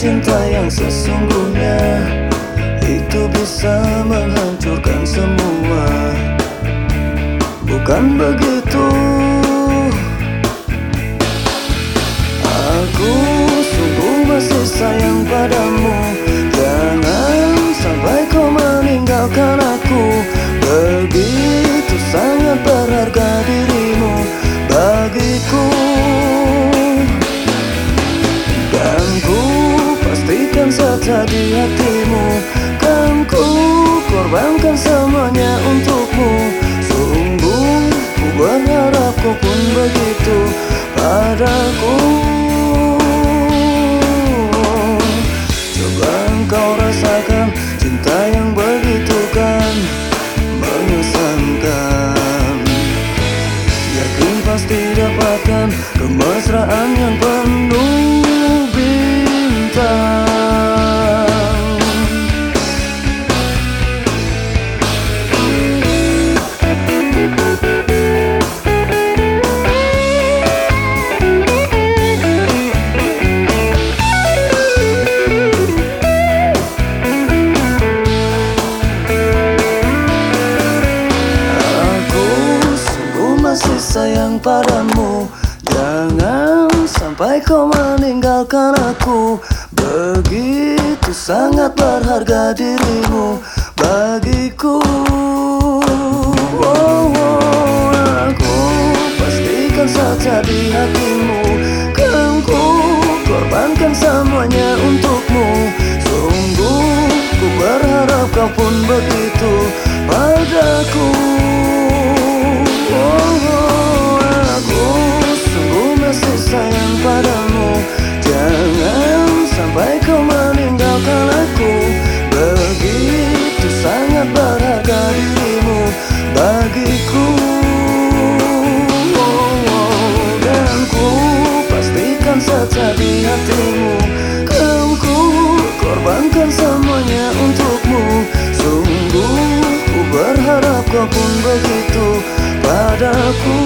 cinta yang sesungguhnya itu bisa menghancurkan semua. Bukan begitu. Aku sungguh masih sayang padamu. Jangan sampai kau meninggalkan aku. Begitu sangat berharga dirimu bagiku. Dan ku pastikan setia di hatimu. Kan ku korbankan semuanya untukmu. Sungguh ku berharap kau pun begitu padaku. Coba engkau rasakan cinta yang begitu kan mengesankan. Yakin pasti dapatkan kemesraan yang penuh bintang. Masih sayang padamu. Jangan sampai kau meninggalkan aku. Begitu sangat berharga dirimu bagiku. Aku pastikan setia di hatimu. Kan ku korbankan semuanya untukmu. Sungguh ku berharap kau pun begitu padaku. Aku sungguh masih sayang padamu. Jangan sampai kau meninggalkan aku. Begitu sangat berharga dirimu bagiku. Dan ku pastikan setia di hatimu. Kan ku korbankan semuanya untukmu. Sungguh ku berharap kau pun begitu padaku.